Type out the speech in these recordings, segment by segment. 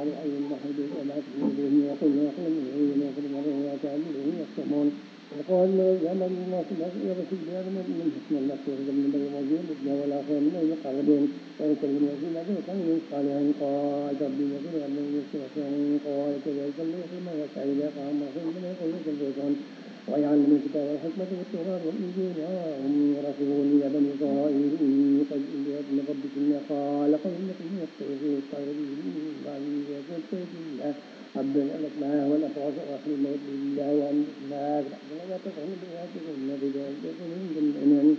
قالوا أي الله يدعو وما تدعون ويقول يقول من يقول وما كانوا يقسمون وقال يا من الناس لا يرسل بهذا من حسن الله يخرج من بين الوجود الدنيا والآخرة من المقربين ويكلم الذين كانوا صالحا قال ربي يغفر له يغفر قال كذلك الله يغفر ما يشاء إذا قام رسول من يقول يكلم ويعلم الكتاب والحكمة والتوراة والإنجيل وهم يرسلون يا بني إسرائيل إني قد جئت من ربكم خالقا لكم يختلفون الطيرين بعد يكون الله عبد الأسماء والأفراس وآخر الموت لله وأن الناس لا تفهم بآياتكم بذلك من جميع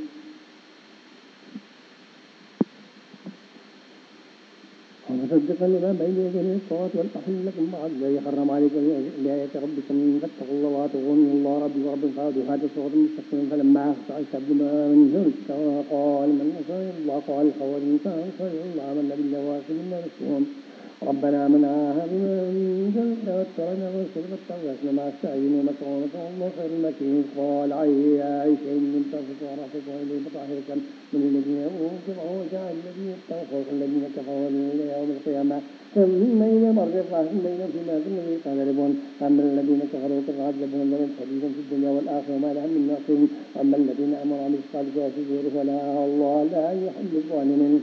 ومصدقا لما بين يديه الصلاة والأحل لكم بعد الذي حرم عليكم بآيات ربكم فاتقوا الله وأطيعون الله ربي وربكم فاعبدوه هذا الصراط المستقيم فلما أخذ عيسى ابن مريم قال من أنصار الله قال الحواريون أنصار الله آمنا بالله وآخرنا رسولهم ربنا آمنا بما أنزلت واتبعنا الرسول فاتبعنا مع السعيين ومكرنا الله خير المكين قال يا عيسى إن لم تغفر ورحمك وإليه بطهرك من الذين أوتوا وجعل الذين اتقوا الذين كفروا إلى يوم القيامة ثم إلى مرجع ثم إلى فيما كانوا يقتربون أما الذين كفروا فعذبهم عذابا شديدا في الدنيا والآخرة وما لهم من ناصر أما الذين آمنوا وعملوا الصالحات فلا الله لا يحب الظالمين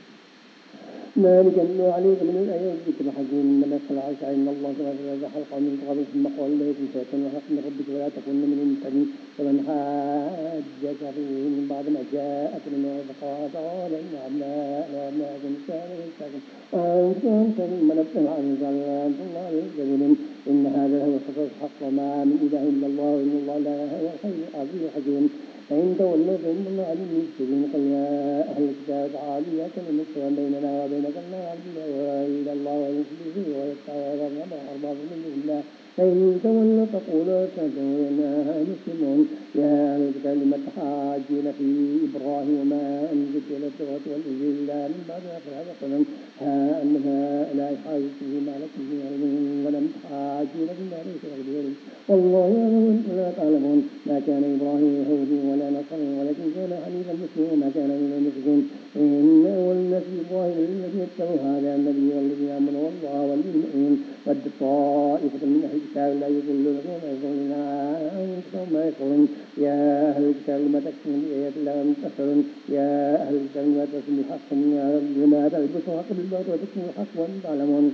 ذلك أنه عليك من الآيات ذكر حكيم إنما يدخل عائشة إن الله سبحانه حلقا من قبل ثم قال لا يكن شيئا وحق من ربك ولا تكن من الممتنين فمن حاجك فيه من بعد ما جاءك من فقال قال إن أبناءكم كانوا يشتكون أنتم ثم نبتل عن الله الكذبين إن هذا هو القصص الحق وما من إله إلا الله وإن الله لا هو الخير العزيز الحكيم فإن تولوا فإن الله عليم بالمفسدين قل يا أهل الكتاب تعالوا يا كلمة سواء بيننا وبينكم لا نعبد إلا الله ونشرك به ويتخذ أربابا من دون الله فإن تولوا فقولوا إنا مسلمون يا أهل الكتاب لم تحاجون في إبراهيم وما أنزلت إلى التوراة والإنجيل إلا من بعد آخر هذا قلنا أنها لا يحاجون فيما لكم من علم ولم تحاجون فيما ليس لكم والله يعلم وأنتم لا تعلمون ما كان إبراهيم يهودي ولا نصراني ولكن كان حنيفا مسلما وما كان من المشركين إن أول الناس إبراهيم الذي اتبعوا هذا النبي والذين آمنوا والله والمؤمنين قد طائفة من أهل الكتاب لا يضلون وما يضلون أنفسهم ما يشعرون يا أهل الكتاب لما تكفرون بآيات الله وأنتم تكفرون يا أهل الكتاب لما تكفرون بالحق لما تلبسوا الحق بالباطل وتكفرون الحق وأنتم تعلمون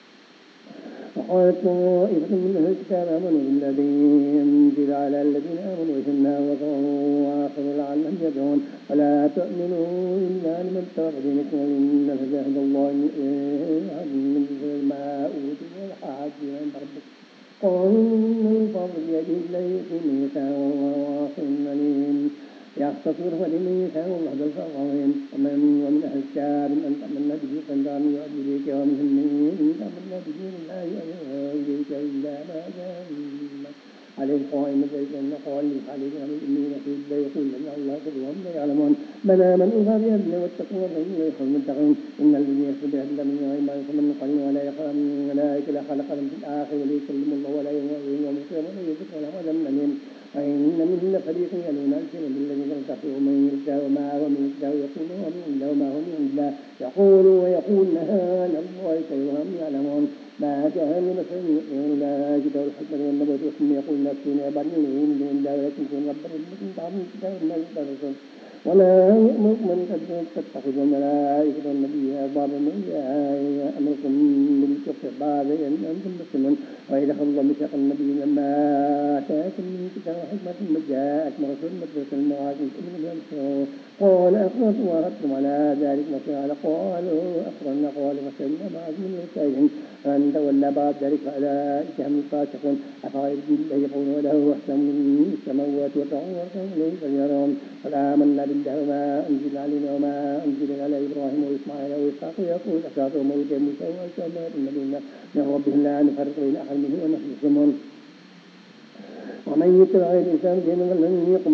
وقالت طائفة من أهل الكتاب آمنوا بالذي أنزل على الذين آمنوا وجمنا وكفروا وآخروا لعلهم يرجعون ولا تؤمنوا إلا لمن تبع دينكم وإن فجاهد الله من ما أوتوا والحاجين عند ربك قالوا إن الفضل بيده لا يؤتي من يشاء والله واسع عليم يختصر فلمن يشاء والله ذو الفضل العظيم ومن أهل الكتاب أن تأمن به قندار يؤدي إليك ومنهم من تأمن به لا يؤدي إليك إلا ما جاء عليه قائم ذلك أن قال عليه إني نسيت لا يقول أن الله كلهم لا يعلمون من آمنوا بأهلنا واتقوا فإن لا يخلون المتقين إن الذين يكفرون بأهلنا من غير فمن قليل ولا يخلق من الملائكة لخلق من في الآخر وليكلم الله ولا يوم القيامة ولا يذكر له عذاب أليم وإن منهم فريق يلون ألسنة بالذين كفروا من يلقى وما هو من يلقى يقول ومن عند وما هو من عند الله يقول هذا الله كيف يعلمون ما كان لبشر يؤمن لا كتاب الحكمة والنبوة ثم يقول نفسي عبادي من دون الله ولكن كن ربنا لكم تعمل كتاب الله الرسول ولا يأمر من تتخذ الملائكة والنبي أربابا من أمركم بالكفر بعد أن أنتم مسلمون وإذا أخذ الله ميثاق النبي لما آتاكم من كتاب وحكمة ثم جاءكم رسول متلوة المواعظ قال أقررتم وأخذتم على ذلك مثلا قالوا أقررنا قال فشهدنا مع من الشاهدين فأن تولى بعد ذلك فأولئك هم الفاسقون أفغير الله يقولون له أحسن من السماوات والأرض وأرسلنا إليه فليرهم قد آمنا بالله وما أنزل علينا وما أنزل على إبراهيم وإسماعيل وإسحاق ويعقوب أسباط وموسى موسى وعيسى النبيين من ربهم لا نفرق بين أحد منهم ونحن مسلمون ومن يتبع الإنسان دينا فلن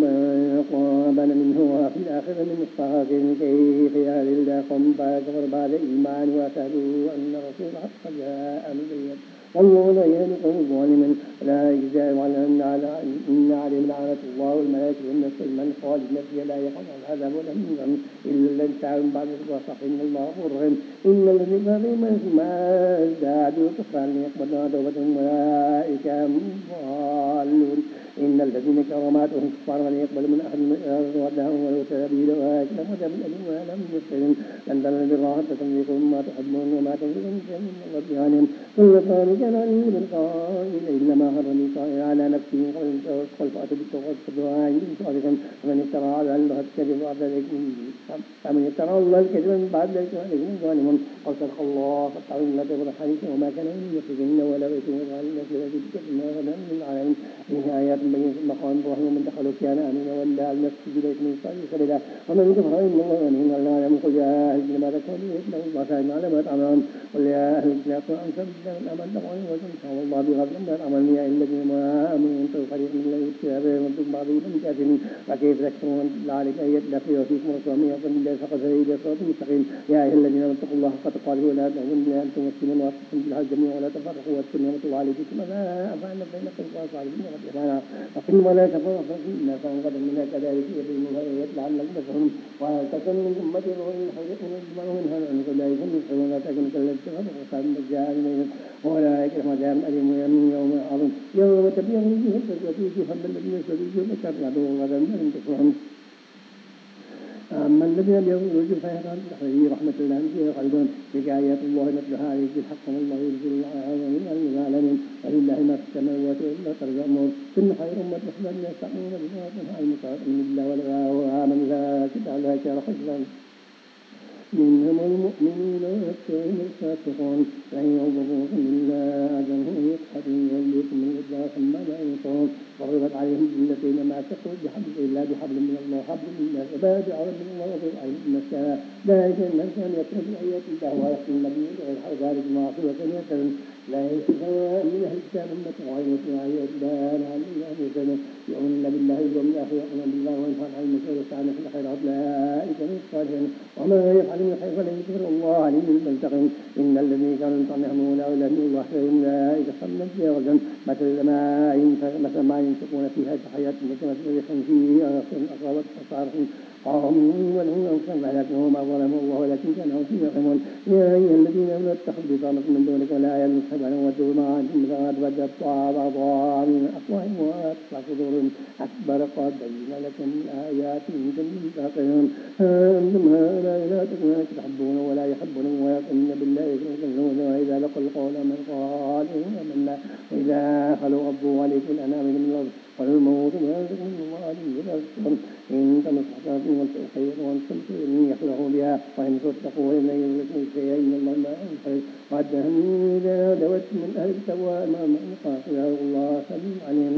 يقبل منه وفي الآخرة من الصاغرين كيف يهدي الله قوما كفروا بعد إيمان وشهدوا أن الرسول حق جاء بالبينات والله لا يهدي القوم الظالمين. لا يجزى على إن عليهم لعنة الله والملائكة والناس أجمعين خالدين فيها لا يخاف العذاب ولا هم ينظرون إلا الذين تابوا بعد الوصف إن الله غفور رحيم. إن الذين كفروا ما ازدادوا كفرا ليقبلوا توبتهم أولئك هم الضالون. إن الذين كفروا ماتوا هم كفار ولن يقبل من أحد ودهم ولو سبيل أولئك لهم عذاب أليم ولهم يسجنون لن تنالوا البر حتى تنفقوا مما تحبون وما تنفقوا من شيء من الله بغنم كل ذلك لا يؤمن القائل إنما حرم القائل على نفسه قل فأتوا بالتوبة فدعاء من صادقا فمن افترى على الله الكذب بعد ذلك فمن افترى على الله الكذب بعد ذلك فعليكم ظالم قد صدق الله فاتقوا الله تبر الحديث وما كان من يخرجن ولا بيتم وقال الناس الذي تكتبنا غدا من العالمين فيه آيات بينات مقام إبراهيم ومن دخلوا كان آمنا ولا المسجد بيت من صالح سبيلا ومن كفر إن الله غني عن العالم قل يا أهل الكتاب لا تكفروا إنه الله شاهد على ما تعملون قل يا أهل الكتاب أنتم بالله الأمل تقعون وإن شاء الله بغفر ما تعملون يا الذين ما آمنوا أنتم فريق من الله الكتاب وأنتم بعضهم كافرون وكيف تكفرون ذلك أن يتلقي وفيكم رسول من يقول الله فقد هدى صراط مستقيم يا أيها الذين اتقوا الله حق تقاته ولا تموتن إلا أنتم مسلمون واعتصموا بالله جميعا ولا تفرقوا واذكروا نعمة الله عليكم كما أفعل بينكم وأصحابكم وأطيعنا وقل ولا تفرقوا إنا فانقذ منها كذلك يبين الله آيات لعلكم تفلحون وتكن من أمة ويجمع منها أولئك هم يفلحون لا تكن كالذين كفروا وكانوا مجاهدين بينهم أولئك لهم عذاب أليم يوم عظيم يوم تبيض وجوه وتسود فأما الذين اسودوا فكرهوا غدا لم تفلحون أما الذين يبيضون الوجوه فيرون في رحمة الله فيها خالدون تلك آيات الله نتلوها عليك بالحق والله يرسل العالمين والعالمين ولله ما في السماوات وإلا ترجع الأمور كل خير أمة محمد يستعملون بما يطلع المصائب من الله وآمن لا كتاب لا كان خجلا منهم المؤمنون والسائل الفاسقون فإن يعظموكم إلا أجرهم يقحدون يوليكم من الإدراك ثم لا ينصرون ضربت عليهم التين ما كفروا بحبل إلا بحبل من الله حبل من الناس عباد عرب من الله وفي العلم من السماء ذلك من كان يكفر بآيات الله ويقتل النبي غير ذلك معصية يسلم لا يستطيع من أهل الكتاب أمة غير آيات الله لعلهم يهتدون يؤمنون بالله واليوم الآخر يؤمنون بالله وينهون عن المنكر ويسعون في الخيرات أولئك من الصالحين وما يفعل من خير فلن يكفر الله عليم بالمتقين إن الذين كانوا يطمعون أولئك الله خير أولئك خلد فيها غدا مثل ما ينفقون فيها كحياة كمثل ريح فيه أصابت أصابت قوم ولهم أنفسهم فهلكهم ما ظلموا الله ولكن كانوا فيه يظلمون يا أيها الذين آمنوا اتخذوا بطانة من دونك ولا يلمسوا بل ودوا ما أنتم بدت بعضا من أفواههم وأتبع صدورهم أكبر قد بينا لكم الآيات إن كنتم تعقلون أنتم هؤلاء لا تحبون ولا يحبون ويؤمنون بالله يكفرون وإذا لقوا القول من قالوا آمنا وإذا خلوا غضوا عليكم الأنام من الأرض والموت ويرزقهم الله عليم بالأبصار إن تمسحوا وانتم خير وانتم خير يفرحوا بها وإن تتقوا وإن يملكوا شيئا إن الله ما ينفع وعدهم إذا دوت من أهل التقوى أمام قاتل الله سميع عليم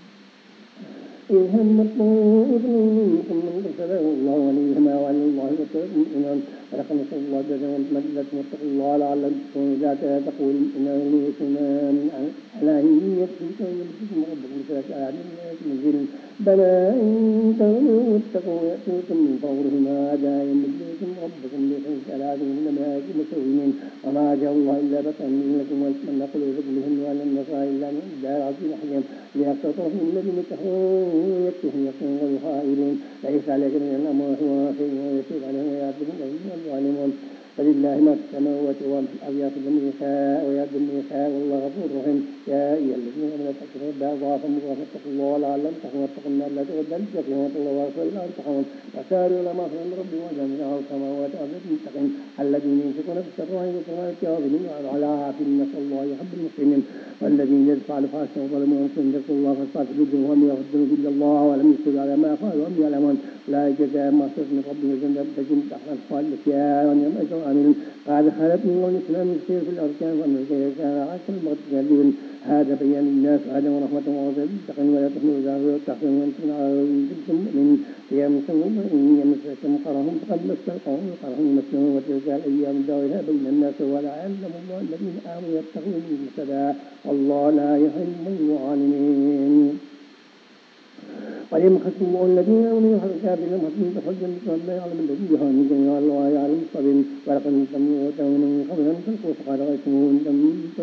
إذ هم الطائف منكم من ارسله الله وليهما وعلى الله مؤمنون ولقد نصر الله جزاء مجلة واتقوا الله لعلكم تفلحون إذا تقول إنه يسمى من على إن يكفيكم ويمسكم ربكم ثلاث آيات من بلى إن تولوا واتقوا يأتوكم من فورهم هذا يمدكم ربكم بخمس آلاف من الملائكة مسومين وما جاء الله إلا بطن لكم ويتمنى قلوبكم بهم وأن النصارى إلا من الدار عظيم حكيم ليقتطرهم الذين كفروا يكفهم يقولون والخائرون ليس عليك من الأمر هو شيء ويتوب عليهم ويعذبهم أيها الظالمون فلله ما في السماوات وما في الأرض يأخذ من يشاء ويعذب من يشاء والله غفور رحيم يا أيها الذين آمنوا اتقوا الله ضعفا مضاعفا اتقوا الله لعلكم ترحمون واتقوا النار لا تغدى بكم الله ورسوله لا ترحمون وساروا إلى مغفرة من ربكم وجنة السماوات والأرض المتقين الذين ينفقون في السراء والضراء والكاظمين وعلى عافية نسأل الله يحب المسلمين والذين يدفعون الفحشاء وظلموا أنفسهم ذكروا الله فاستغفروا ذنوبهم ويغفروا إلا الله ولم يصروا على ما فعلوا وهم يعلمون لا جزاء ما صرف من ربهم جنة تجري من تحتها الأنهار يا ونعم أجر عاملون قال خلت من قول الإسلام يسير في الأركان وأن كان عاشر المغتدلين هذا بيان الناس هذا ورحمة وعظيم اتقوا ولا تحملوا ذا واتقوا وأنتم على كنتم من يمسهم إن يمسكم قرهم فقد مس القوم قرهم مسهم وتلك الأيام داولها بين الناس ولا يعلم الله الذين آمنوا يتقون المهتدى والله لا يحب الظالمين وليمحص الله الذين آمنوا ويمحص الكافرين ويمحص الحجة لا يعلم الذي جهل منكم الله يعلم الصابرين ولقد سمعوا من قبل أن تلقوا فقد رأيتموه لم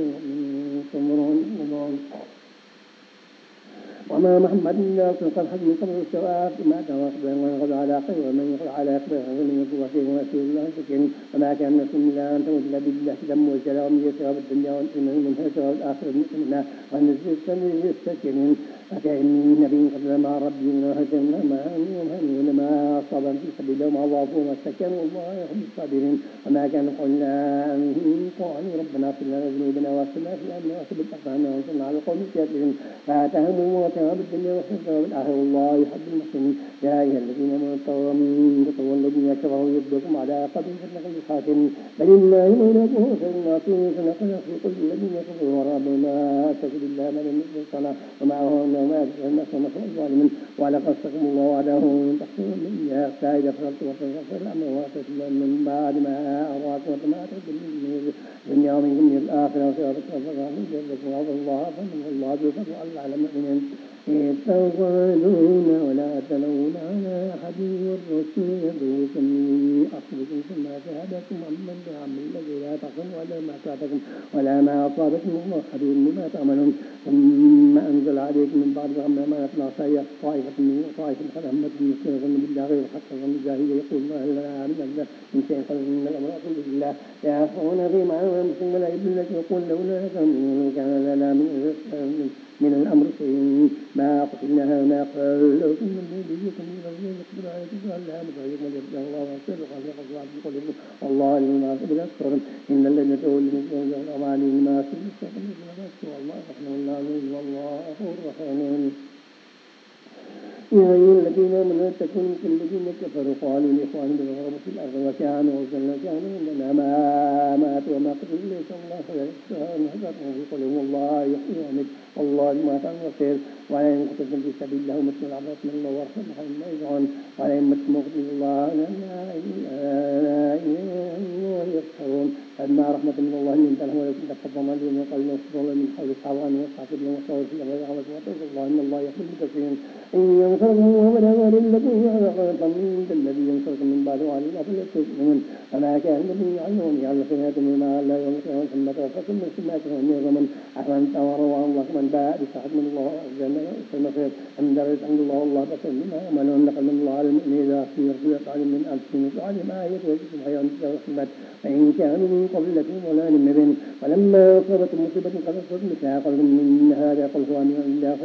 تنظرون وما محمد إلا رسول قد خلت من قبل السواء ما تواصل وينقض على خير ومن يقض على خير فمن يقض وسير ورسول الله سكين وما كان نفس إلا أن تموت إلا بالله دم والجلاء ومن ثواب الدنيا والإيمان منها ثواب الآخرة منا ونزل السمير السكين فكأن من نبي قبل ما ربي ونهتنا ما أصاب في سبيل الله وما ضعفوا واستكانوا والله يحب الصابرين وما كان قلنا قالوا ربنا اغفر لنا ذنوبنا واغفر في أمنا وثبت أقدامنا وانصرنا على القوم الكافرين فآتاهم الله ثواب الدنيا وثواب الآخرة والله يحب المحسنين يا أيها الذين آمنوا اتقوا منكم الذين كفروا يردوكم على أعقابهم فتنقلوا الخاسرين بل الله مولاكم وهو خير الناصرين فنقل في كل الذين كفروا ورابوا ما آتاكم بالله ما لم يكن صلاة ومعه وما أتى الناس ونصر الظالمين ولقد صدقكم الله وعده تحسنون من إياه فإذا فرغتم فانتصروا الأمر وآتيتم من بعد ما أراكم وما أتيتم من الدنيا ومنكم من الآخرة وسيرتكم فقالوا جلكم وعظ الله فمن الله بفضل الله على المؤمنين تظنون ولا تلون على أحد والرسول يدعوكم أخذكم ثم شهدكم عمن بعمل الذي لا تقم ولا ما أصابكم ولا ما أصابكم الله خبير بما تعملون ثم أنزل عليكم من بعد غم ما يطلع طائفة قد همت مسلمة بالله غير الحق ظن الجاهلية يقول ما لنا من شيء قال إن الأمر كله لله يعفون فيما أنفسهم ولا يبدون لك يقول لولا كان لنا من الأمر شيء ما قتلنا ما قالوا إن نبيكم من الذين يقبل عليكم فألا مبعيكم وليبقى الله ورسوله خلق الله في قلوبكم والله لما قبل أكثر إن الذين تولوا من قول الأماني ما سلسة والله رحمه الله والله غفور رحيم يا أيها الذين آمنوا اتقوا الذين كفروا قالوا لإخوانهم بالغرب في الأرض وكانوا إنما ماتوا وما قتلوا ليس الله فيرسلهم حذرهم في قلوبهم والله يحيي ويميت والله ما كان بصير ولا إن قتلتم في سبيل الله مثل العبرة من الله ورحمة الله يدعون ولا إن متم قتل الله لا يسخرون فأما رحمة من الله لنت لهم ولكن تقدم عليهم وقال يصبر من حول الحوان واستعفر لهم وصور في الأمر يعمل وتوكل الله إن الله يحب المتقين إن ينصركم ولا غير لكم يعلق من الذي ينصركم من بعد وعلينا فليتوكلون وما كان الذي يعلمون يعلم سمعتم بما لا يوم ثم توفكم من سمعتم من زمن أحسن توروا الله من باء بسعد من الله الجنة المصير أم درجة عند الله والله بصير بما يعملون نقل من الله على المؤمن إذا في رسول علم من ألفين علم آية وجدتم حيوان تسمت فإن كانوا من قبل لكم ولا مبين ولما أصابتم مصيبة قد أصبتم مثلها قلتم من هذا قل هو من عند الله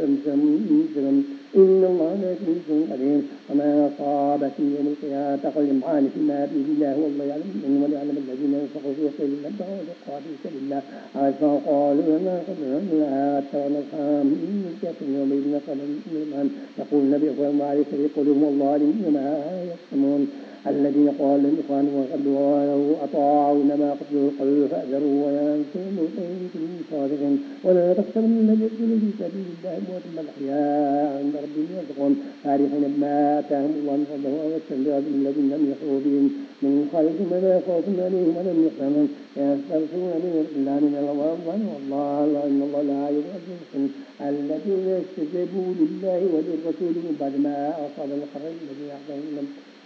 فلم إن الله لا يكون قدير وما أصاب في يوم القيامة قل يمعان فيما بإذن الله والله يعلم إن وليعلم الذين ينفقوا في سبيل الله ادعوا لقوا في سبيل الله عسى قالوا ما قدرنا أتونا الحام الكافرين يومئذ نقل من يقول النبي صلى الله عليه وسلم يقولون والله لما يقسمون الذين قال لإخوانهم وقدوا ولو أطاعوا ما قتلوا قالوا فأذروا وينسوا من صادقين ولا تحسبن الذين يقتلوا في سبيل الله أموات بل أحياء عند ربهم يرزقون فارحين بما آتاهم الله من فضله ويستبشرون بالذين لم يحيوا بهم من خلفهم ولا خوف عليهم ولم يحزنون يستبشرون بهم إلا من الله والله إن الله لا يضيع الذين يستجيبوا لله وللرسول من بعد ما أصاب القرن الذي يحزنون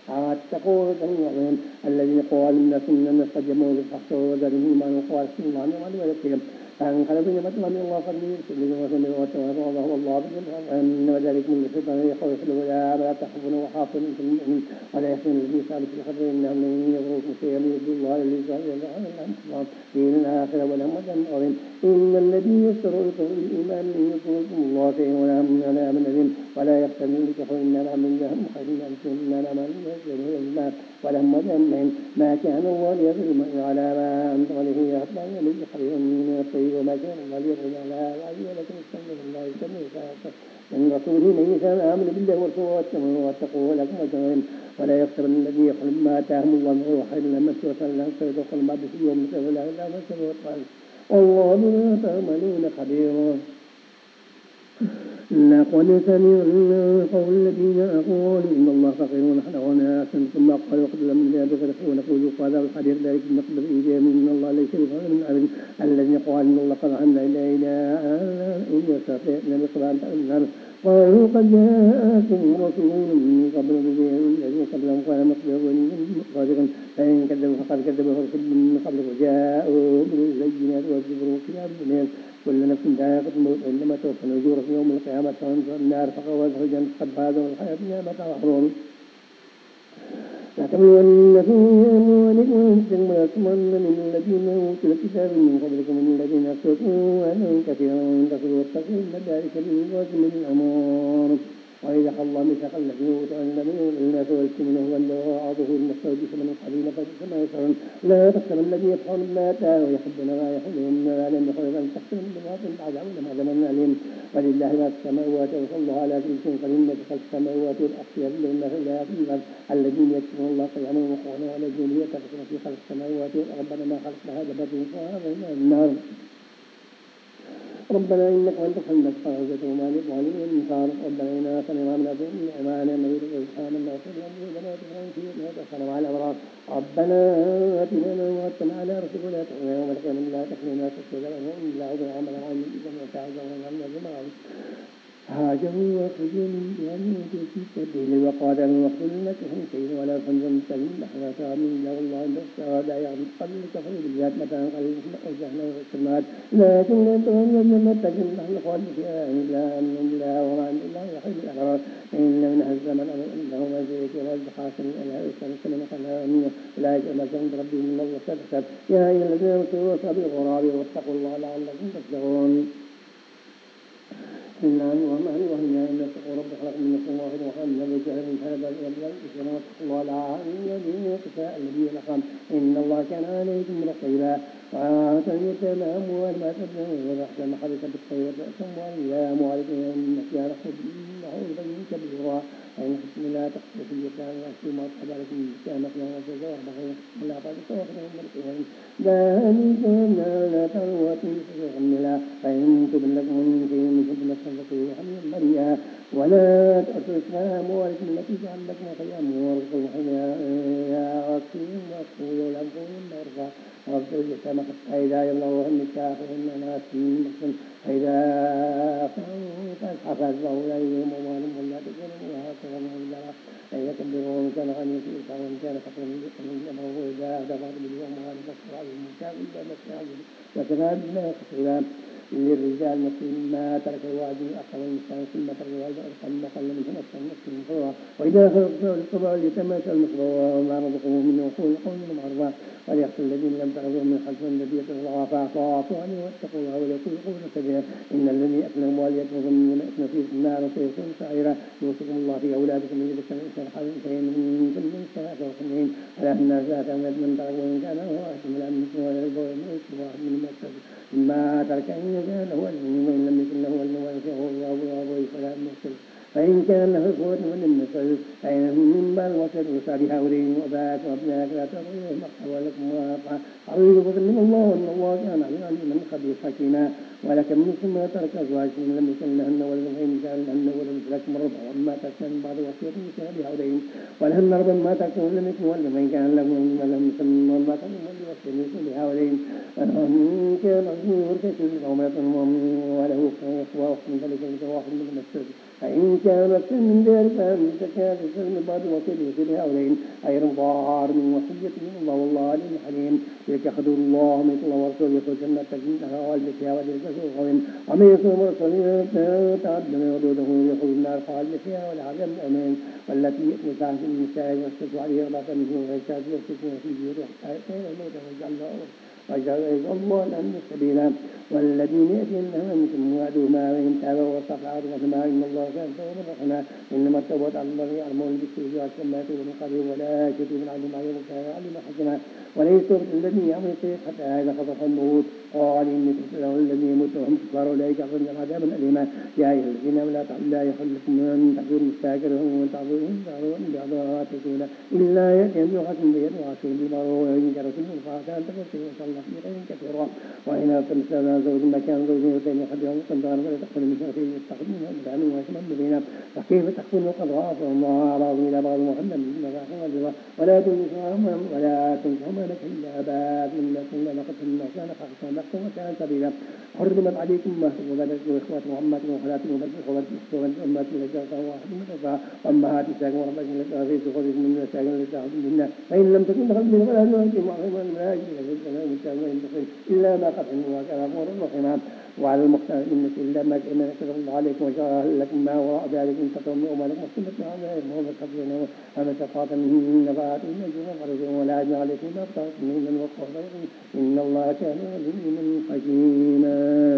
اتقوا العظيم الذين قالوا الناس إننا استجبوا للحق وذرهم إيمان وقال سن الله من ولكهم فانقلبوا نعمة من الله فضل يرسل وسلم وتواضع والله بالجنة وذلك من الشيطان يخوف ولا تخافون وخافون في المؤمن ولا يحزن الذي سالك في الخبر إنهم من يضركم شيئا يرد الله الذي سال الله في الآخرة ولا مدن عظيم إن الذي يشتروا لكم الإيمان من يطلبكم الله شيئا ولا من أذن ولا يقتدون لكم إننا من لهم خير أنتم إننا من يجعله الله ولهم مدن ما كان الله ليظلم على ما أنت عليه يطلع من خير من الطيب وما كان الله ليظلم على العلي ولكن استغفر الله يسمي من رسوله من يشاء آمن بالله ورسوله واتقوه ولكم أجرهم ولا يقترن الذي يخلق ما آتاهم الله من روح إلا ما سوى الله فيدخل ما به يوم ولا إلا ما سوى والله بما تعملون خبير لقد سمعنا قول الذين قالوا إن الله فقير ونحن أغنياء ثم قالوا قد لم يبغض ونقول قال الحديث ذلك نقبل إيجاب من الله ليس بفضل من أبد الذي قال إن الله قد عنا إلى إن يستطيع أن يقبل النار قالوا قد جاءكم رسول من قبل الذين قبلهم قال مصدر صادقا فإن كذبوا فقد كذبوا رسل من قبل وجاءوا بالبينات والزبر والكتاب المنير كل نفس ذائقة الموت إنما توفى الأجور في يوم القيامة فانظر النار فقوته الجنة قد فازوا والحياة الدنيا متاع وغرور لتبلونكم بأموالكم وأنفسكم ولتسمعن من الذين أوتوا الكتاب من قبلكم من الذين أشركوا أنهم كثيرا تصلوا واتقوا إن ذلك من الأمور وإذا أخذ الله ميثاق الذين أوتوا الذين تولوا منه والله المستودع من قليلا فبئس ما يشعرون لا تحسبن الذين يفعلون ما آتاهم ويحبون ما يحبون ما لم يخلق أن تحسبن بالباطل بعد علم عدم عليم ولله ما في السماوات وصلى الله على كل شيء قدير ما في خلق السماوات والأرض يظلون في الآيات الذين يذكرون الله قياما وقعودا وعلى جنوبهم يتفكرون في خلق السماوات ربنا ما خلقت هذا باطلا سبحانك النار ربنا إنك أنت خلقت فأوجدت وما للظالمين من نصار ربنا إنا سمعنا من أبي إيمانا نريد إسحاقا لا تدعو بنا تفعل فيه ما تسلم على الأبرار ربنا آتنا ما وعدتنا على رسلك ولا تخزنا يوم القيامة لا تخزنا تخزنا وإن لا عذر عمل عامل إذا ما تعذر وعمل جماعة هاجروا وخرجوا من ديارهم في سبيل وقاتلوا وقتلوا لكم شيء ولا تنظروا سبيل نحن من الله الله إن لا يغضب قبلك فبالذات متى قليل أوجهنا والسماء لكن لا تغنوا الجنة تجد نحن خالد فيها إلا أن الله وما عند الله يحب الأبرار إن من هز من أمر أنه مزيد ورد خاصم إلى إسلام من خلاه أولئك أمرهم ربهم من الله وسبسب يا أيها الذين آمنوا صبروا الغراب واتقوا الله لعلكم تفلحون إلا أن وما وهم أن يتقوا رب خلق من نفس واحد وخلق من جهل من هذا الأبيض واتقوا الله لعلكم تساءل به الأرحام إن الله كان عليكم رقيبا وآتوا اليتامى أموال ما تبنون ورحمة محبة بالخير أموال لا أموالكم إن كان حولا كبيرا فإن خفتم لا تخفوا في اليتامى وأتوا ما طلب لكم اليتامى وجزاء وبخير ولا تعطوا من القيام ذلك لا ترواتوا فيغملا فإن تبن لكم من شيء من فتنة فقوا حملا مريا ولا تأتوا إسلام أموالكم التي جعل لكم قيام ورزقوا حيا وأكفيهم وأكفوا لم تكونوا مرضى وابتلوا اليتامى حتى إذا يبلغوا النكاح وإن ناس فإذا فحفظ الله إليهم أموالهم ولا تكونوا وهكذا من أن يكبروا وإن كان غني في إسلام وإن كان فقيرا يأمره وإذا دفعت بالأموال فاكثر عليهم الكافر إلا مسعى وكفى بالله خطيبا للرجال نصيب ما ترك الواجب أقل النساء ثم ترك الواجب أقل ما قل منه نفسا نفس المفروضة وإذا خلقوا القضاء ليتماشى المصروع وما رزقه منه وقول قول معروفا وليخشى الذين لم تعرفوا من خلفهم الذي يتلقى فاعطوا عنه واتقوا الله ويقول قولا سديدا إن الذي أكل أموال يتلقى من يأكل في النار وسيكون سعيرا يوصيكم الله في أولادكم من ذكر الإنسان حالا شيئا من من ساعة وخمسين على أن ذات من ترك وإن كان هو أحسن الأمن ولا البر من المكتب ما ترك إن كان له العلم وإن لم يكن له علم وينفعه الله وأبوه فلا يمثل فإن كان له قوة فللنصر فإن من بال وسد وصالح أولين وبات وأبناك لا تضيعوا مقتل لكم وأطاع أريد بفضل من الله وأن الله كان عليما خبير حكيما ولكم نصف ما ترك أزواجكم لم يكن لهن ولد فإن كان لهن ولد فلكم ربع وما تركن من بعد وصية يوصين بها أولين ولهن ربع ما تركن لم يكن ولد فإن كان لهم ولم يكن وما تركن وصية يوصين بها أولين وإن كان ورثة عمرة وله إخوة من ذلك واحد من المسجد فإن كان أكثر من ذلك فمن زكاة من بعد وصية بها أولين غير ضار من وصية من الله والله عليم حليم تلك حدود الله من الله ورسوله يدخل جنة تجري من تحتها الأنهار فيها وذلك القوم ومن يصوم رسوله تعد من حدوده يدخل النار خالد فيها والعذاب الأمين والتي نكاح النساء يشتد عليه أربعة منه ويكاد يرتكون في بيوته حتى يأتين الموت ويجعل الله الأمن سبيلا والذين يأتينهم منكم وعدوا ما بهم تابوا واستغفروا وسمع إن الله كان توابا رحيما إنما التوبة على الله يعلمون بالسوء وكما يتوب من قبل ولا يشركوا من علم عليهم كان علما حكما وليس الذي يعمل السيئة حتى إذا خطف الموت قال إني كنت له الذي يموت وهم كفار أولئك أخرج عذابا أليما يا أيها الذين لا يحل لكم أن تحضروا مستاكرهم وأن تعبدوا إن بعضها تكون إلا يأتي أن يحكم بيد وعشر بالمعروف وإن كرتم فعسى أن تكون الله في خير كثيرا وإن أرسلنا زوج مكان زوج وثاني خبيرا قدرا ولا تأخذ من شيء يتخذ منها مدعما وإثما مبينا فكيف تأخذ وقد غافر الله أعراض إلى بعض محمد من ولا تنكحوا ما نكح إلا آباء مما كنا لقد كنا كان خاصا نقصا وكان سبيلا حرمت عليكم ما وبناتكم وإخواتكم وعماتكم وخالاتكم وبناتكم وأمهاتكم التي أرضعوا واحد من الرضاعة وأمهات نسائكم وربائكم التي آتيتم خذكم من نسائكم التي تعبدون منا فإن لم تكن دخلت من فلا تؤتوا معظما لا يجوز إلا ما قد وكان غفورا رحيما وعلى المختار منك إلا ما كتب الله عليكم وشرع لكم ما وراء ذلك إن تطعموا أموالكم وسنة على إبراهيم الخطيئين أما تقاطع من نفعات إن يجوز فرجوا ولا أجمع عليكم ما افترضتم من الوقوع إن الله كان عليما حكيما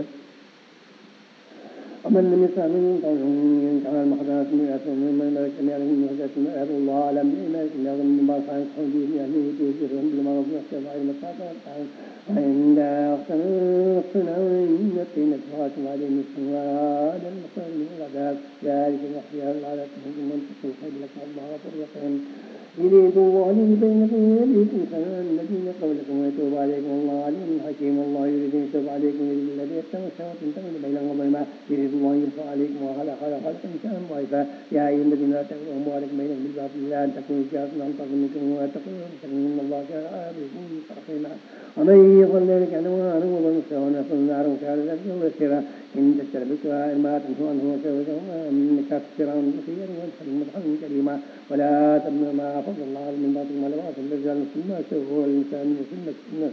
ومن لم يسع من قوم كان المحضرات من أسلم من ملك يعلم من هداة أهل الله أعلم بإيمانك يعلم من بعض عن حدود أهله توجههم بالمعروف واحسن علم الصلاة وعند أخطنا إن الطينة فاتم عليهم السواد المصير من العذاب ذلك الأحياء على تهجم من تسوق لك الله فرقهم يريد الله بينكم ويريكم سنان الذين قبلكم ويتوب عليكم الله عليم حكيم الله يريد أن يتوب عليكم يريد الذي يتوب الشهوات تنتهي بينهم وبين يريد الله يرفع عليكم وخلق إنسان ضعيفا يا أيها الذين لا تأكلوا أموالكم بينكم بالباطل لا أن تكونوا تجارة عن تظلم منكم ولا تقولوا إن الله كان عليكم رحيما ومن يفعل ذلك عدوانا وظلما فإن نار كان ذلك يسيرا إن تستربكوا ما تنهوا عنه وسويتهما من كافرا خيرا وادخل مدخلا كريما ولا تبنوا ما فضل الله من باطل ولا باطل الرجال مسلما سوى الإنسان مسلما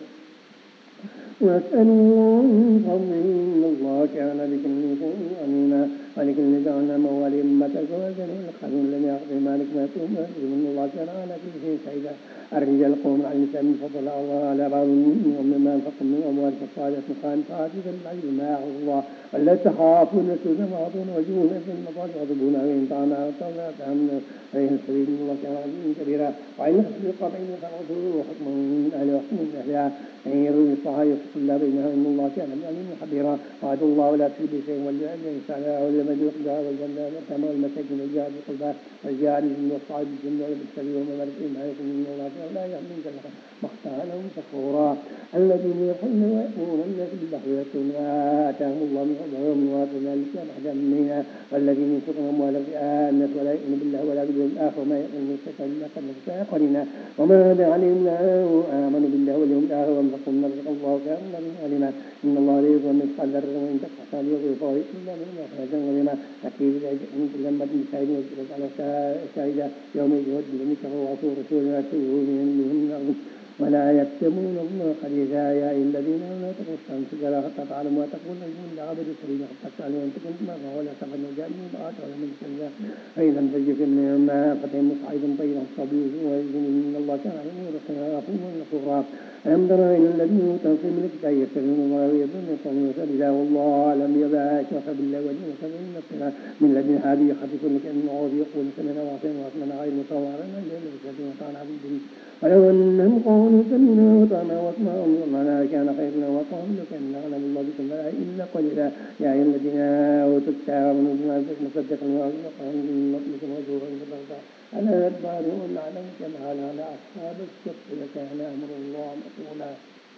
واسألوا الله من فضله إن الله كان بكل شيء عليما ولكل جعلنا موالي مما تزوجا والقانون لم يعطي مالك ما يقوم إن الله كان على كل شيء شهيدا الرجال قوم على النساء من فضل الله على بعض منهم مما انفقوا من أموال فالصالحات قانتات بالعلم ما يعظ الله ولا تخافون تزمعون وجوه في المضاجع يغضبون عليهم طعنا وطعنا فهمنا عليهم السبيل إن الله كان عليهم كبيرا وإن خسر قطعين فالرسول حكم من أهل وحكم من أهلها أن يروا الصحابة يفصل الله بينها إن الله كان عليم خبيرا وعد الله ولا تشركوا شيئا والجنة سعيها والجنة يقضى والجنة والتمام والمساكين والجهاد بالقربى والجهاد والصعيد بالجنة والسبيل ومبارك عليكم إن الله كان لا يعلم كلها مختالا فخورا الذين يقولون ويأمرون الناس بالله ويأتون ما آتاهم الله من فضله ومن وراء ذلك أحدا منا والذين ينفقون أموالهم رئاء الناس ولا يؤمنون بالله ولا باليوم الآخر وما يؤمن بالشيطان إلا قد نفسه قرنا وما هدى عليهم آمنوا بالله واليوم الآخر وانفقوا من رزق الله كان من علما إن الله لا يظلم مثقال ذرة وإن تك حسنة يضاعفها ويؤتي من لدنه أجرا عظيما أكيد لما تنشهد وتجد على شاهدة يوم يجهد الذين كفروا وعصوا رسولنا منهم ولا يكتمون الله حديثا يا أيها الذين آمنوا لا تقولوا الشمس كذا حتى تعلموا وتقول النجوم لعبد السبيل حتى تعلموا أن تكون مرة ولا تفنوا جانبا بعد ولا من كذا فإذا فجر من الماء فتهم صعيدا طيبا صبيه ويزن إن الله كان عليم غفورا غفورا ألم تر إلى الذين أوتوا في الملك يستغفرون الله ويظن قوم سبيلا والله لم يبعث وسبيلا ولي وسبيل نفسنا من الذين هذه يخفف لك أن عوض يقول سمعنا وعصينا وأسمعنا غير مطوعا إلا بشهادة وطعنا عبد ولو أنهم قالوا سمعنا وطعنا واسمعنا كان خيرنا وقالوا لو كان نعلم الله بكم لا إلا قليلا يا أيها الذين أوتوا الكتاب آمنوا بما أنزلنا مصدقا وقالوا إن نطلق وجوها بالبغضاء ألا أدبارهم أعلم كما على أصحاب السبت لكان أمر الله مفعولا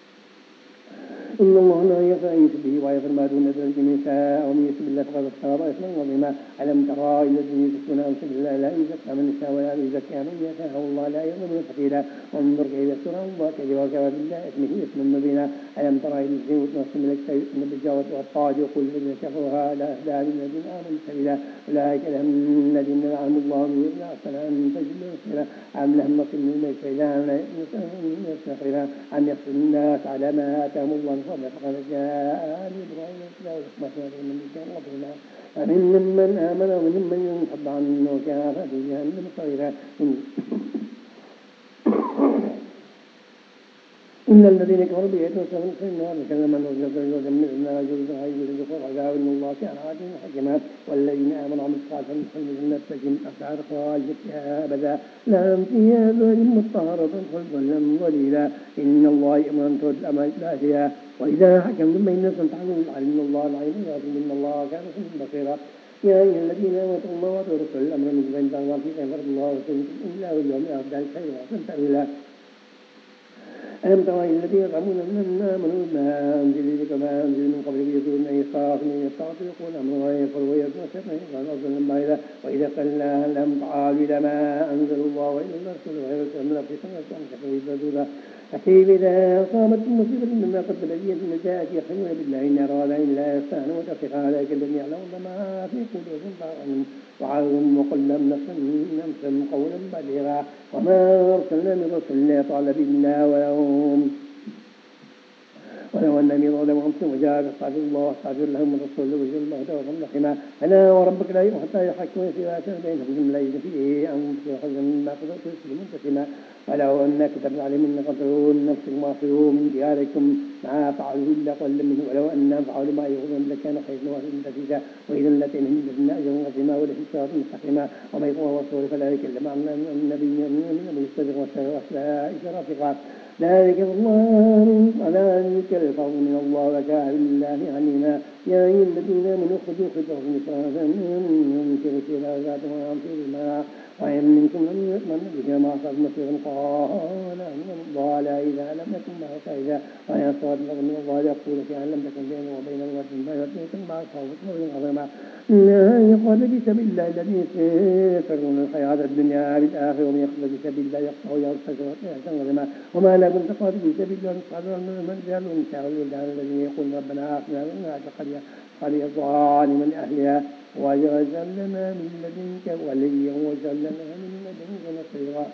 إن الله لا يغفر أن يشرك به ويغفر ما دون ذلك لمن يشاء ومن يشرك بالله فقد افترى إثما عظيما ألم ترى إلى الذين يشركون أنفسهم بالله لا يزكى من يشاء ولا يزكى من يشاء والله لا يظلم فتيلا وانظر كيف يفترى الله كذب وكفى بالله إثمه إثما مبينا ألم ترى إلى الذين أوتوا نصيبا من الكتاب يؤمنون بالجواب والطاعة يقول الذين كفروا هذا أهدى للذين آمنوا سبيلا أولئك لهم الذين لعنهم الله من أحسن أن تجد مصيرا أم لهم نصيب مما يستخيرا أم يحسن الناس على ما آتاهم الله فقد جاء آل إبراهيم الإسلام وحكمة من كان قبلنا فمنهم من آمن ومنهم من ينحب عنه وكان في جهنم صغيرا إن الذين كفروا بآياتنا وكفروا في النار كلما نزلت من النار جلدا غير الكفر عذاب إن الله كان عليما حكيما والذين آمنوا وعملوا الصالحات فلهم الجنة تجري من تحتها خالدين فيها أبدا لهم فيها أزواج مطهرة خلدا ظليلا إن الله يأمر أن تؤدوا الأمانة إلى أهلها وإذا حكمتم بين الناس أن تحكموا بالعدل إن الله العليم الحكيم إن الله كان سميعا بصيرا يا أيها الذين آمنوا اتقوا الله وأطيعوا الرسول الأمر منكم فإن تولوا فيه فإن الله ورسوله إلا واليوم الآخر ذلك خير وأحسن تأويلا ألم تر إلى الذين يزعمون أنهم آمنوا بما أنزل إليك وما أنزل من قبلك يريدون أن يسخروا من يستغفر يقول أمر ويكفر ويكفر شيئا قال أرسل بعيدا وإذا قلنا لم تعالوا إلى ما أنزل الله وإلى الرسول غير من نفسكم وتنكحوا حتى إذا أصابتكم مصيبة مما قدمت أيديكم جاءت يحلون بالله إن أراد إلا إحسانا وتوفيقا ذلك الذي يعلمون ما في قلوبهم فاعلم وعظهم وقل لم نفسهم قولا بليغا وما أرسلنا من رسل إلا طال بنا ولو أن من ظلموا أنفسهم وجاءوا فاستغفر الله واستغفر لهم الرسول وجل الله توبا رحيما ألا وربك لا يؤمن حتى يحكمون فيما شجر بينهم ثم لا يجد فيه أنفسهم حظا مما قضيت ويسلموا منتسما ولو أن كتبنا عليهم أن قتلوا نفسكم واخرجوا من دياركم ما فعلوا إلا قليلا منهم ولو أنهم فعلوا ما يغضون لكان خيرا وأحسن نتيجة وإذا لاتينهم من لدنا أجرا عظيما ولهم صراط مستقيما ومن يطع الرسول فلا يكلم عن النبي من يستبق وأولئك رفيقا ذلك الله ذلك الفضل من الله وكان بالله عليما يا أيها الذين آمنوا خذوا خذوهم صلاة من كرسي لا ذات وأنفر الماء وإن منكم من بك ما أصاب مسيرا قال أن الله لا إذا لم يكن معه فإذا وإن أصاب من الله يقول فإن لم تكن بينه وبين الوقت فيكن مع صوت عظيما لا يقال بسبيل الله الذي يسرون الحياة الدنيا بالآخرة ومن يقول بسبيل الله يقطع ويرتج عظيما وما لكم تقاتل بسبيل الله تصعدون من رجال ونساء والولدان الذين يقولون ربنا آخرنا من قرية ظالما أهلها واجعل لنا من لدنك وليا واجعل لنا من لدنك نصيرا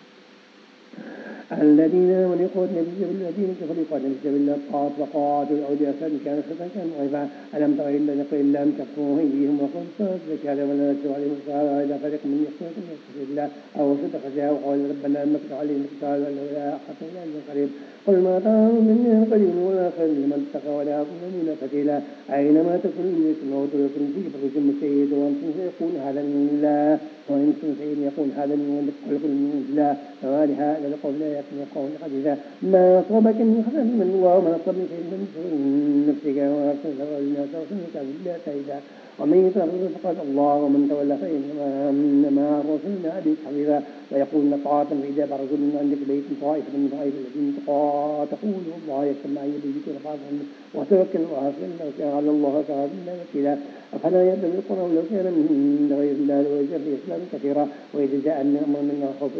الذين آمنوا يقاتلون في سبيل الذين كفروا يقاتلون في سبيل الله وقاتلوا الأولياء كان خطأ كان ضعيفا ألم تر إلا نقل إلا أن تكفروا أيديهم وقلت زكاة ولا نتبع عليهم الصلاة إذا فريق من يقتلون في سبيل الله أو صدق جاء وقال ربنا مكر عليهم القتال ولا حتى إلى أجل قريب قل ما تعلم مني قليل ولا خير لمن اتقى ولا تظلمون فتيلا أينما تكونوا يدرككم الموت ويكون في بغيكم السيد وأنتم سيقول هذا من الله وأنتم سيد يقول هذا من الله فما لهذا القول لا يكون قول حديثا ما أصابك من حسن من الله وما أصاب من شيء من نفسك وما أرسل الناس ورسلك بالله سيدا ومن يتغير فقد الله ومن تولى فإنما أرسلنا عليك حبيبا ويقول طاعة فإذا برزوا من عندك بيت طائفة من طائفة الذين تقول الله يسمع يديك رفعهم وتوكل على الله تعالى وكلا أفلا يدعو القرى ولو كان من غير الله لوجد في إسلام كثيرا وإذا جاء النعم من خوف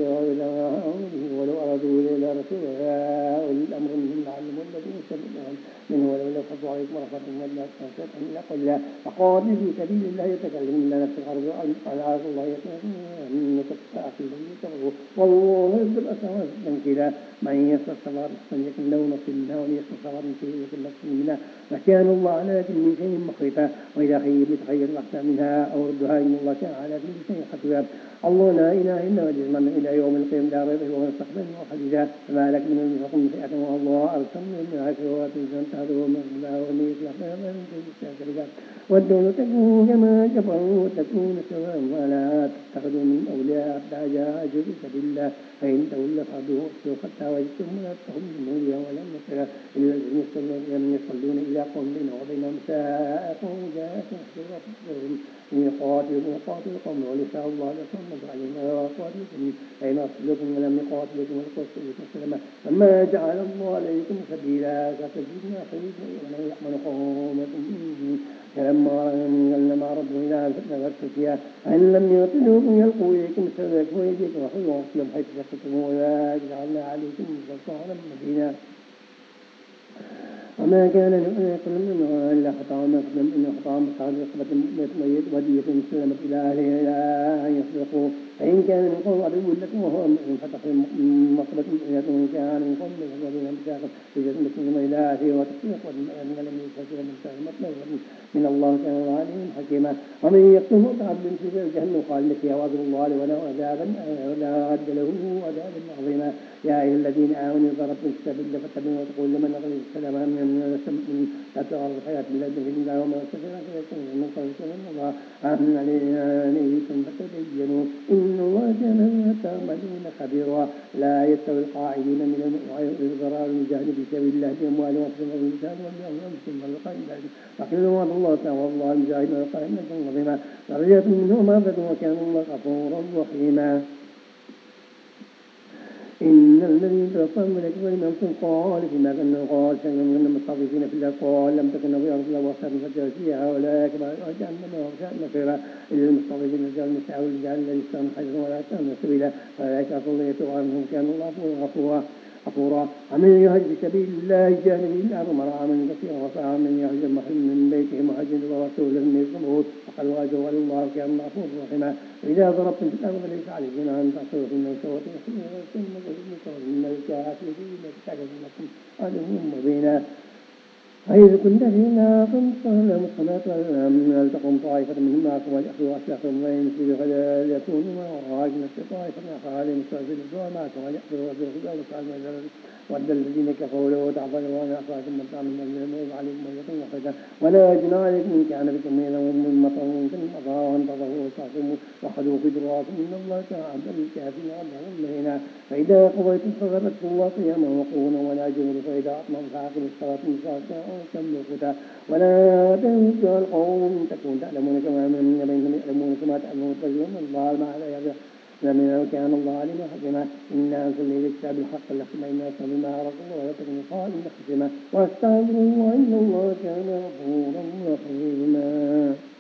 ولو أرادوا إلى رسول أولي الأمر منهم لعلهم الذين يستمعون منه ولو لو فضوا عليكم ورحمة الله وبركاته إلا قل فقاتل في سبيل الله يتكلم إلا نفس الأرض على عرض الله إنك تستأخذ والله يحب الأسرار تنكيلا من يسر الصبر أحسن يكن له نصيب منها ومن يسر الصبر من شيء يكن نصيب منها وكان الله على كل شيء مخيفا وإذا خير يتخير الأحسن منها أو ردها إن الله كان على كل شيء حسيبا الله لا إله إلا هو جزما إلى يوم القيامة لا ريب فيه ومن استقبل وحديثا فما لك من المحكم فئة والله أرسل من العشرات تنتهوا من الله ومن يصلح من تستهزئ والدول تكون كما كفروا وتكون سواء ولا تتخذوا من أولياء حتى جاء أجل سبيل الله فإن تولوا فأخذوه حتى وجدتم لا تتخذوا من أولياء ولا نصيرا إلا الذين يصلون إلى قوم بينهم وبينهم سائق وجاءت محسورة إن يقاتل قوم ولساء الله لكم عليهم وقاتلكم أين أصلكم ولم يقاتلكم ولقصلكم سلما فما جعل الله عليكم سبيلا فتجدون خيرا ومن يحمل قومكم فلما ردوا إلى الفتنة فيها أن لم يقتلوكم يلقوا إليكم السلام ويديكم وخذوا أصلهم حيث شقتموا ولا جعلنا عليكم سلطانا مبينا وما كان يقول منه إلا خطأ ما قدم إنه خطأ مصعد رقبة ميت ودية سلمت إلى أهلها إلى أن يصدقوا فإن كان من قوم عدو لكم وهو مؤمن فتحوا مصبة مؤمنة وإن كان من قوم الذين بساقط في جسمكم إلى أهله وتصدق وأن لم يستطيع من مطلب من الله كان عليم حكيما ومن يقتل متعبد في جهنم خالد فيها وعد الله وله عذابا ولا رد له عذابا عظيما يا أيها الذين آمنوا ضربتم السبيل فاتبعوا وتقول لمن أغلق السلام من لا ترى الحياة بالله في الله وما استفر فيكون من قولكم إن الله آمن عليكم فتبينوا إن الله كان تعملون خبيرا لا يستوي القاعدين من الضرار المجاهد في سبيل الله بأموالهم وأنفسهم والجهاد والأنفسهم والقائد لكن الله تعالى والله المجاهد والقائد عظيما درجات منه مغفرة وكان الله غفورا رحيما إن الذين توفاهم ملائكة منكم قال فيما كنا قال كنا مستضيفين في الله قال لم تكن في أرض الله وأصحاب فتجعل فيها أولئك جهنم وساءت مصيرا إلا المستضيفين الرجال والنساء والرجال الذين يستطيعون حجرا ولا يستطيعون سبيلا فأولئك أصلا يتوب عنهم كان الله غفورا ومن يهج في سبيل الله جاهد به الأرض مرعى من كثيرا وسعى من يهج محل من بيته مهاجر ورسوله من يصبه فقد واجه الله كان الله غفورا رحيما وإذا ضربتم في الأرض فليس عليكم أن تقصروا في الموت وإن الكافرين اتخذوا لكم عدوا مبينا فإذا كنت فينا فانصرنا الصلاة ولتقم طائفة منهم معكم وليأخذوا أسلحتهم ويمسكوا فلا يكونوا من وراءكم طائفة أخرى عليهم مستعجلون معكم وليأخذوا أسلحتهم ود الذين كفروا لو تعفلوا عن أخراجهم من تعمل من عليكم ويكون وحدا ولا جناح عليكم إن كان بكم من مطر كالمطر وانتظروا واستعصموا وخذوا خجراكم إن الله كان عبدا الكافرين عبدا مهينا فإذا قضيتم فذكروا الله قياما وقعودا ولا جنوبا فإذا أطمأنتم فأقيموا الصلاة وكملوا ولا تنسوا القوم تكون تعلمون كما من بينهم يعلمون كما تعلمون تجدون الله ما لا يغفر لمن كان الله عليما حكيما إنا أنزلنا إليك الكتاب بالحق ليحكم بين الناس بما أراك الله ولا تكن خائنا خصيما واستغفروا الله إن الله كان غفورا رحيما.